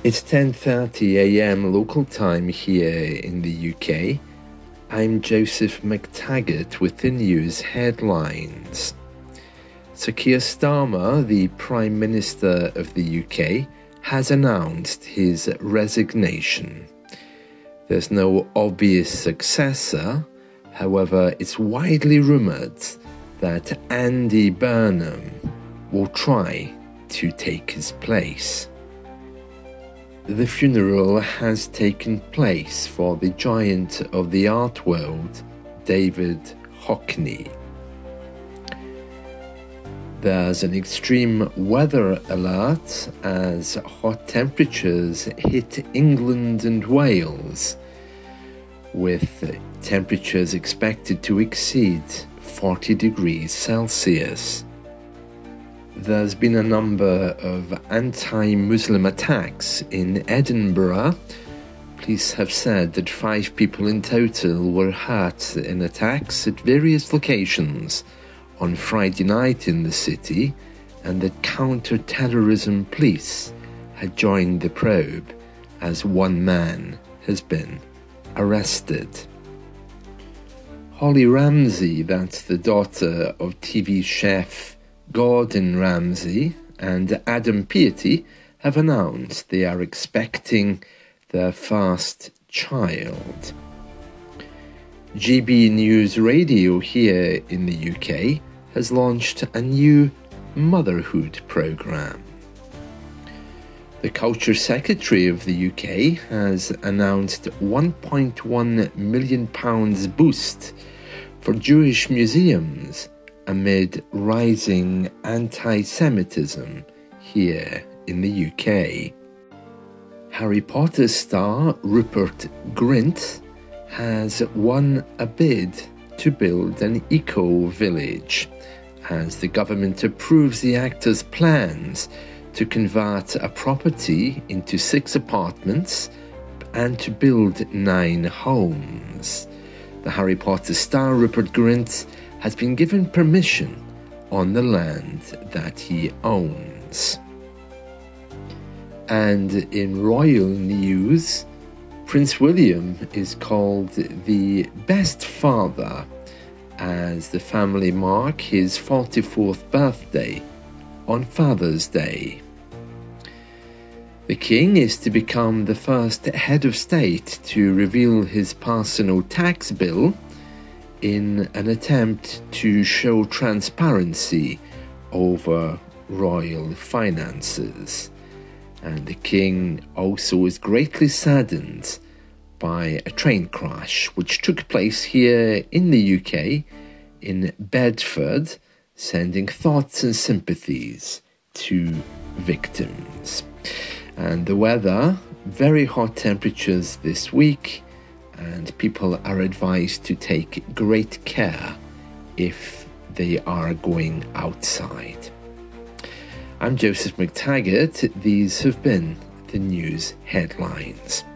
It's 10:30 a.m. local time here in the UK. I'm Joseph McTaggart with the news headlines. Sir Keir Starmer, the Prime Minister of the UK, has announced his resignation. There's no obvious successor, however, it's widely rumoured that Andy Burnham will try to take his place. The funeral has taken place for the giant of the art world, David Hockney. There's an extreme weather alert as hot temperatures hit England and Wales, with temperatures expected to exceed 40 degrees Celsius. There's been a number of anti-Muslim attacks in Edinburgh. Police have said that 5 people in total were hurt in attacks at various locations on Friday night in the city, and that counter-terrorism police had joined the probe as one man has been arrested. Holly Ramsay, that's the daughter of TV chef Gordon Ramsay, and Adam Peaty have announced they are expecting their first child. GB News Radio here in the UK has launched a new motherhood programme. The Culture Secretary of the UK has announced £1.1 million boost for Jewish museums amid rising anti-Semitism here in the UK. Harry Potter star Rupert Grint has won a bid to build an eco-village as the government approves the actor's plans to convert a property into 6 apartments and to build 9 homes. The Harry Potter star Rupert Grint has been given permission on the land that he owns. And in royal news, Prince William is called the best father as the family mark his 44th birthday on Father's Day. The King is to become the first head of state to reveal his personal tax bill in an attempt to show transparency over royal finances. And the King also is greatly saddened by a train crash which took place here in the UK, in Bedford, sending thoughts and sympathies to victims. And the weather, very hot temperatures this week, and people are advised to take great care if they are going outside. I'm Joseph McTaggart. These have been the news headlines.